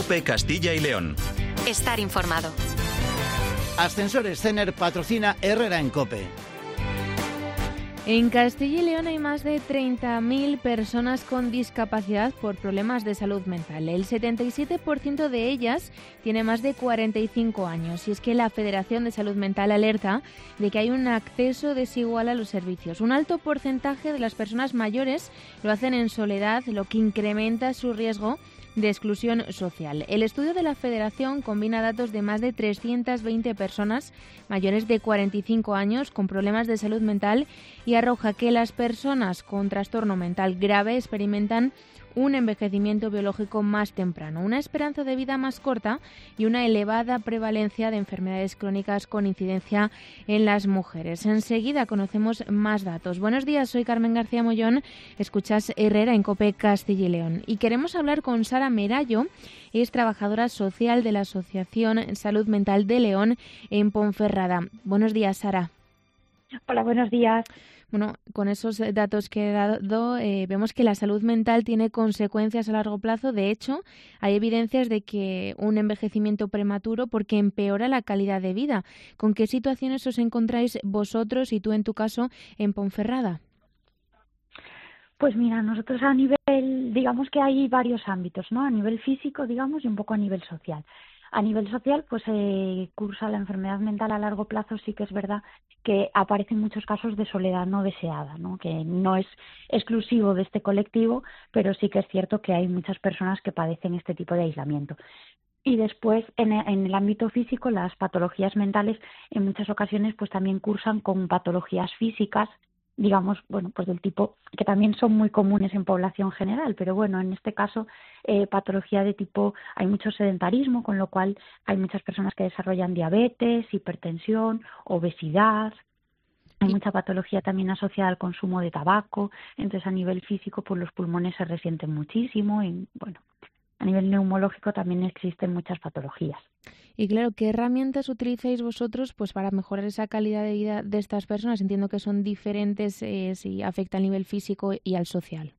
COPE Castilla y León. Estar informado. Ascensores Cener patrocina Herrera en COPE. En Castilla y León hay más de 30.000 personas con discapacidad por problemas de salud mental. El 77% de ellas tiene más de 45 años. Y es que la Federación de Salud Mental alerta de que hay un acceso desigual a los servicios. Un alto porcentaje de las personas mayores lo hacen en soledad, lo que incrementa su riesgo de exclusión social. El estudio de la Federación combina datos de más de 320 personas mayores de 45 años con problemas de salud mental y arroja que las personas con trastorno mental grave experimentan un envejecimiento biológico más temprano, una esperanza de vida más corta y una elevada prevalencia de enfermedades crónicas con incidencia en las mujeres. Enseguida conocemos más datos. Buenos días, soy Carmen García Mollón, escuchas Herrera en COPE Castilla y León y queremos hablar con Sara Merallo, es trabajadora social de la Asociación Salud Mental de León en Ponferrada. Buenos días, Sara. Hola, buenos días. Bueno, con esos datos que he dado, vemos que la salud mental tiene consecuencias a largo plazo. De hecho, hay evidencias de que un envejecimiento prematuro porque empeora la calidad de vida. ¿Con qué situaciones os encontráis vosotros y tú en tu caso en Ponferrada? Pues mira, nosotros a nivel, digamos que hay varios ámbitos, ¿no? A nivel físico, digamos, y un poco a nivel social. A nivel social, pues cursa la enfermedad mental a largo plazo, sí que es verdad que aparecen muchos casos de soledad no deseada, ¿no? Que no es exclusivo de este colectivo, pero sí que es cierto que hay muchas personas que padecen este tipo de aislamiento. Y después, en el ámbito físico, las patologías mentales en muchas ocasiones pues también cursan con patologías físicas, digamos, bueno, pues del tipo que también son muy comunes en población general, pero bueno, en este caso, patología de tipo, hay mucho sedentarismo, con lo cual hay muchas personas que desarrollan diabetes, hipertensión, obesidad. Hay mucha patología también asociada al consumo de tabaco, entonces a nivel físico, pues los pulmones se resienten muchísimo y bueno, a nivel neumológico también existen muchas patologías. Y claro, ¿qué herramientas utilizáis vosotros pues para mejorar esa calidad de vida de estas personas? Entiendo que son diferentes si afecta al nivel físico y al social.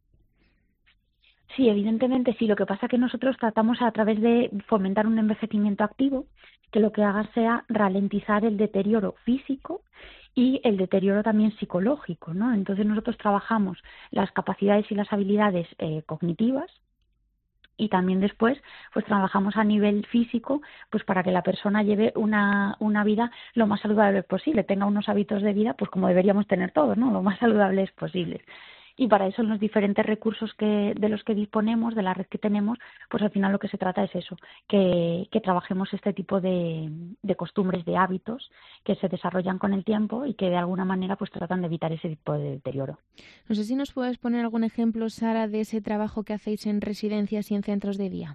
Sí, evidentemente sí. Lo que pasa es que nosotros tratamos a través de fomentar un envejecimiento activo que lo que haga sea ralentizar el deterioro físico y el deterioro también psicológico, ¿no? Entonces nosotros trabajamos las capacidades y las habilidades cognitivas. Y también después pues trabajamos a nivel físico pues para que la persona lleve una vida lo más saludable posible, tenga unos hábitos de vida pues como deberíamos tener todos, ¿no? Lo más saludables posibles. Y para eso en los diferentes recursos de los que disponemos, de la red que tenemos, pues al final lo que se trata es eso, que trabajemos este tipo de costumbres, de hábitos que se desarrollan con el tiempo y que de alguna manera pues tratan de evitar ese tipo de deterioro. No sé si nos puedes poner algún ejemplo, Sara, de ese trabajo que hacéis en residencias y en centros de día.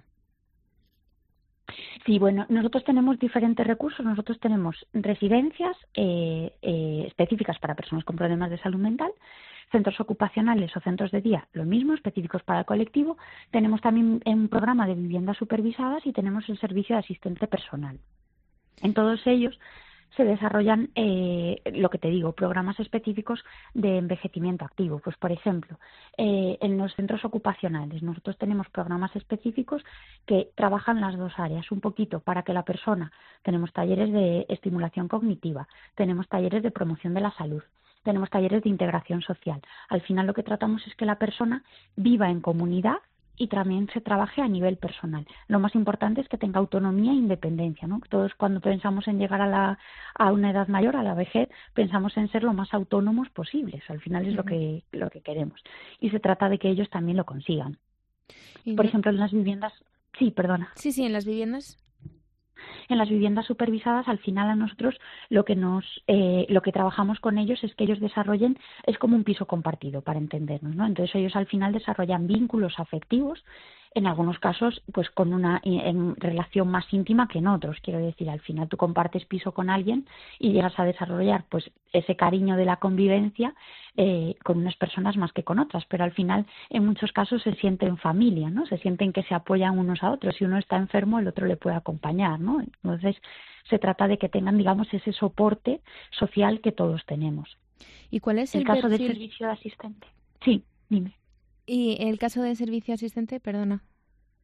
Sí, bueno, nosotros tenemos diferentes recursos. Nosotros tenemos residencias específicas para personas con problemas de salud mental, centros ocupacionales o centros de día, lo mismo, específicos para el colectivo. Tenemos también un programa de viviendas supervisadas y tenemos el servicio de asistente personal. En todos ellos se desarrollan, lo que te digo, programas específicos de envejecimiento activo. Pues, por ejemplo, en los centros ocupacionales nosotros tenemos programas específicos que trabajan las dos áreas, un poquito para que la persona, tenemos talleres de estimulación cognitiva, tenemos talleres de promoción de la salud, tenemos talleres de integración social. Al final lo que tratamos es que la persona viva en comunidad y también se trabaje a nivel personal. Lo más importante es que tenga autonomía e independencia, ¿no? Todos cuando pensamos en llegar a una edad mayor, a la vejez, pensamos en ser lo más autónomos posibles. Al final es lo que queremos. Y se trata de que ellos también lo consigan. Por ejemplo, en las viviendas... Sí, perdona. Sí, en las viviendas. En las viviendas supervisadas, al final a nosotros lo que trabajamos con ellos es que ellos desarrollen, es como un piso compartido para entendernos, ¿no? Entonces ellos al final desarrollan vínculos afectivos, en algunos casos pues con una relación más íntima que en otros. Quiero decir, al final tú compartes piso con alguien y llegas a desarrollar pues ese cariño de la convivencia con unas personas más que con otras, pero al final en muchos casos se sienten familia, ¿no? Se sienten que se apoyan unos a otros. Si uno está enfermo, el otro le puede acompañar, ¿no? Entonces se trata de que tengan, digamos, ese soporte social que todos tenemos. ¿Y cuál es el caso del servicio de asistente? Sí, dime. ¿Y el caso de servicio asistente, perdona?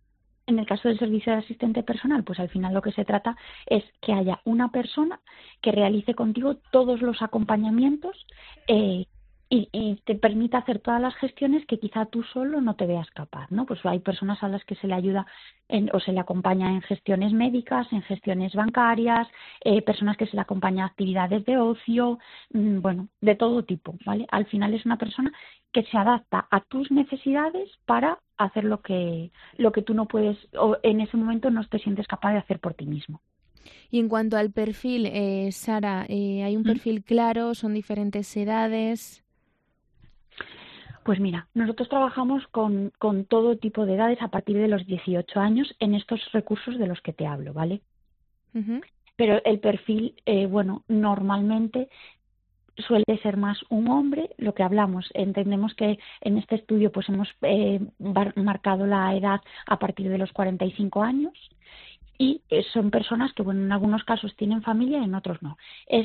En el caso del servicio de asistente personal, pues al final lo que se trata es que haya una persona que realice contigo todos los acompañamientos y te permita hacer todas las gestiones que quizá tú solo no te veas capaz, ¿no? Pues hay personas a las que se le ayuda o se le acompaña en gestiones médicas, en gestiones bancarias, personas que se le acompaña a actividades de ocio, bueno, de todo tipo, ¿vale? Al final es una persona que se adapta a tus necesidades para hacer lo que tú no puedes o en ese momento no te sientes capaz de hacer por ti mismo. Y en cuanto al perfil, Sara, ¿hay un perfil claro? ¿Son diferentes edades? Pues mira, nosotros trabajamos con todo tipo de edades a partir de los 18 años en estos recursos de los que te hablo, ¿vale? Uh-huh. Pero el perfil, bueno, normalmente suele ser más un hombre, lo que hablamos. Entendemos que en este estudio pues hemos marcado la edad a partir de los 45 años y son personas que, bueno, en algunos casos tienen familia y en otros no.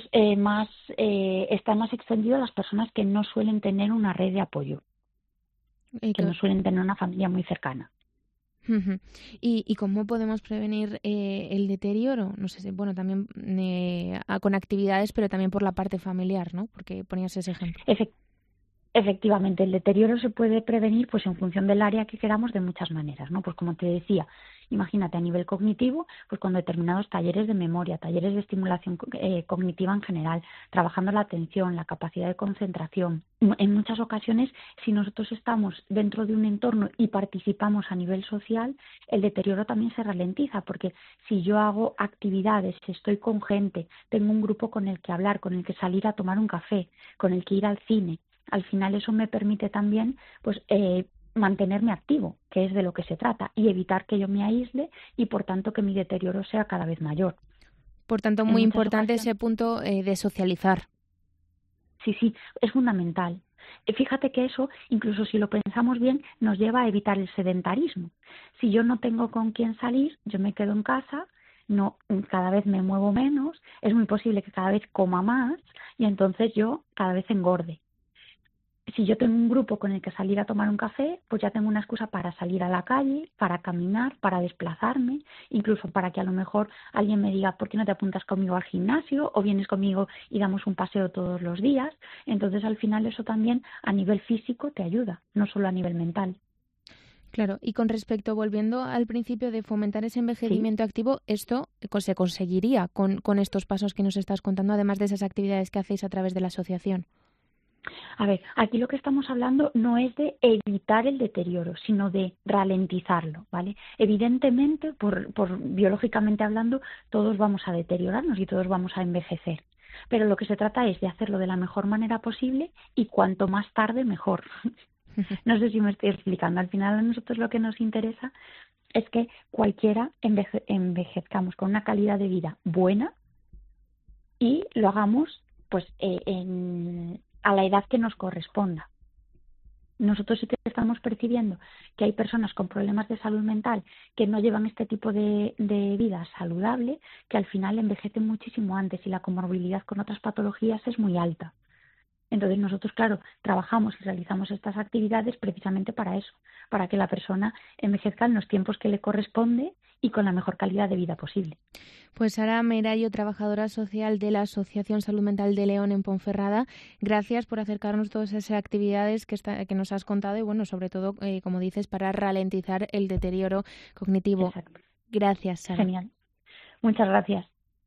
Está más extendido a las personas que no suelen tener una red de apoyo, que no suelen tener una familia muy cercana. Uh-huh. ¿Y cómo podemos prevenir el deterioro? No sé si, bueno, también con actividades, pero también por la parte familiar, ¿no? Porque ponías ese ejemplo. Efectivamente, el deterioro se puede prevenir pues en función del área que queramos de muchas maneras, ¿no? Pues como te decía, imagínate a nivel cognitivo, pues con determinados talleres de memoria, talleres de estimulación cognitiva en general, trabajando la atención, la capacidad de concentración. En muchas ocasiones, si nosotros estamos dentro de un entorno y participamos a nivel social, el deterioro también se ralentiza, porque si yo hago actividades, si estoy con gente, tengo un grupo con el que hablar, con el que salir a tomar un café, con el que ir al cine, al final eso me permite también pues mantenerme activo, que es de lo que se trata, y evitar que yo me aísle y por tanto que mi deterioro sea cada vez mayor. Por tanto, muy importante ese punto de socializar. Sí, es fundamental. Fíjate que eso, incluso si lo pensamos bien, nos lleva a evitar el sedentarismo. Si yo no tengo con quién salir, yo me quedo en casa, cada vez me muevo menos, es muy posible que cada vez coma más y entonces yo cada vez engorde. Si yo tengo un grupo con el que salir a tomar un café, pues ya tengo una excusa para salir a la calle, para caminar, para desplazarme, incluso para que a lo mejor alguien me diga, ¿por qué no te apuntas conmigo al gimnasio? O vienes conmigo y damos un paseo todos los días. Entonces, al final, eso también a nivel físico te ayuda, no solo a nivel mental. Claro, y con respecto, volviendo al principio de fomentar ese envejecimiento activo, esto se conseguiría con estos pasos que nos estás contando, además de esas actividades que hacéis a través de la asociación. A ver, aquí lo que estamos hablando no es de evitar el deterioro, sino de ralentizarlo, ¿vale? Evidentemente, por biológicamente hablando, todos vamos a deteriorarnos y todos vamos a envejecer. Pero lo que se trata es de hacerlo de la mejor manera posible y cuanto más tarde, mejor. No sé si me estoy explicando. Al final a nosotros lo que nos interesa es que cualquiera envejezcamos con una calidad de vida buena y lo hagamos pues a la edad que nos corresponda. Nosotros sí que estamos percibiendo que hay personas con problemas de salud mental que no llevan este tipo de vida saludable, que al final envejecen muchísimo antes y la comorbilidad con otras patologías es muy alta. Entonces nosotros, claro, trabajamos y realizamos estas actividades precisamente para eso, para que la persona envejezca en los tiempos que le corresponde y con la mejor calidad de vida posible. Pues Sara Merayo, trabajadora social de la Asociación Salud Mental de León en Ponferrada, gracias por acercarnos todas esas actividades que nos has contado y, bueno, sobre todo, como dices, para ralentizar el deterioro cognitivo. Exacto. Gracias, Sara. Genial. Muchas gracias.